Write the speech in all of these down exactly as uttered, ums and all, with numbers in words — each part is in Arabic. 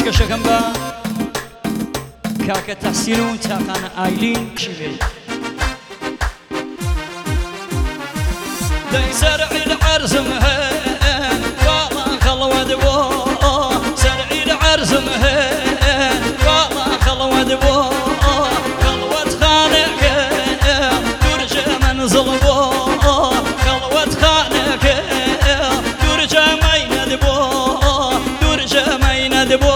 پێشکەشەکەم بە کاکە تەحسین و چاقانە ئایلین شیوێ دەی سەرعی العەرزم هەیە باڵا خەڵەوە دەبۆ سەرعی العەرزم هەیە باڵا خەڵەوە دەبۆ خەڵوەت خانەکە دوورجە مەنزڵ بۆ خەڵوەت خانەکە دوورجە مەینە دەبۆ دوورجە مەینە دەبۆ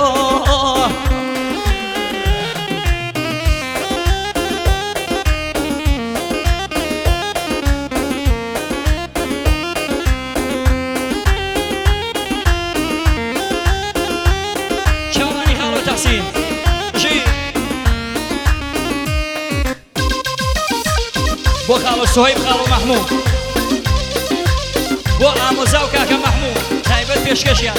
بۆ خاڵە سوهەیب خاڵە مەحموود بۆ ئامۆزا و کاکە مەحموود تایبەت پێشکەشیان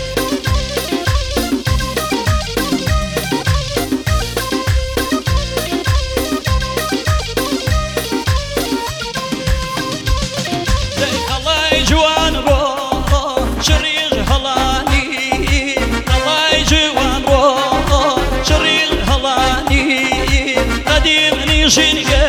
دەی هەڵای جوان ڕۆ شڕیژ هەڵانی هەڵای جوان ڕۆ شڕیژ هەڵانی قەدیم نیژینگە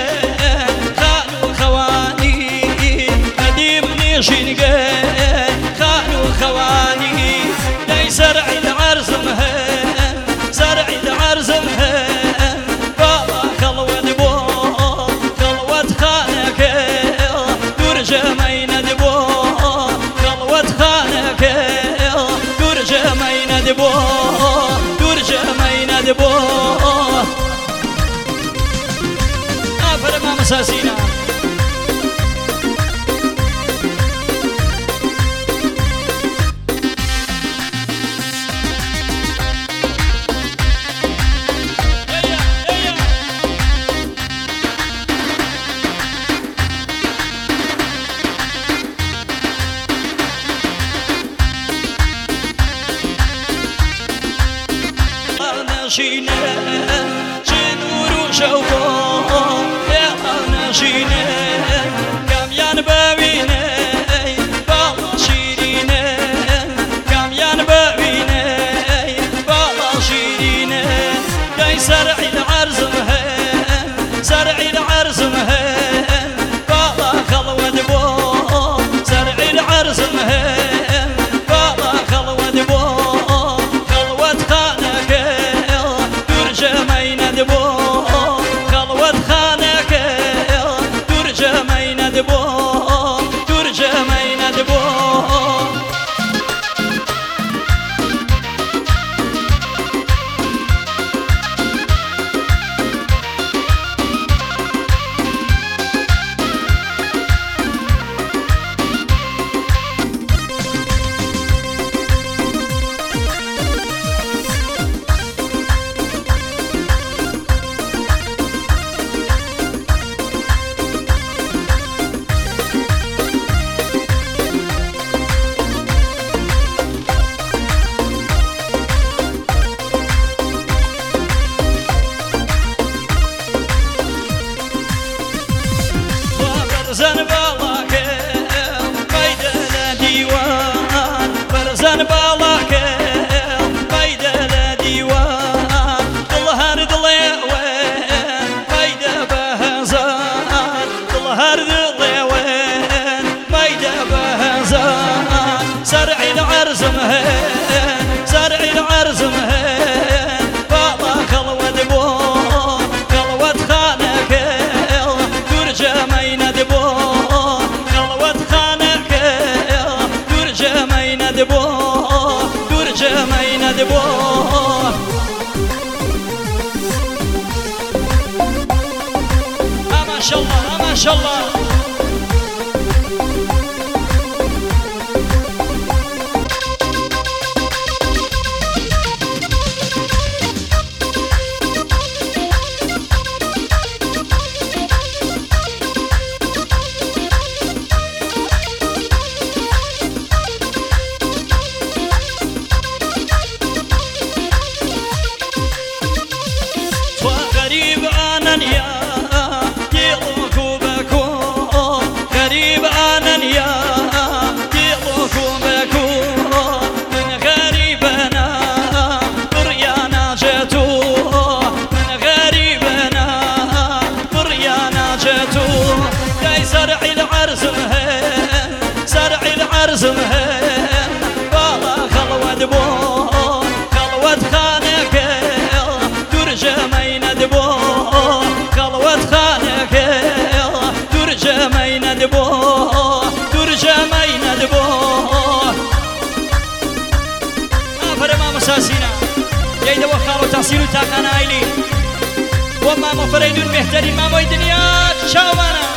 شينقى خانو خواني داي زرعي العرزم هان زرعي العرزم هان بالا خلوة دبو خلوة خانك درجة مين دبو خلوة خانك درجة مين دبو درجة مين دبو أفر ما مساسينا نشینه چنور و شوقا یا نشینه کامیان ببینه بالا شیرینه کامیان ببینه بالا شیرینه دای زرعی العرزم هن زرعی العرزم هن بالا خلوة دبو زرعی العرزم هن بالا خلوة دبو خلوة خانك مين دبو خلوة خانك درجة مين دبو درجة مين دبو برزن بالاك بيدل ديوان برزن بالاك بيدل ديوان ظهر ضليوان بيد بهزان ظهر ضليوان بيد بهزان زرعي العرزم هن زرعي العرزم هن بالا خلوة دبو خلوة خانك درجة مين دبو خلوة خانك درجة مين دبو درجة مين دبو ما شاء الله ما شاء الله غريب أنا يا يلوك وبكون بۆ مامۆ فەرەیدون بهترین مامۆی دنیا چاوانە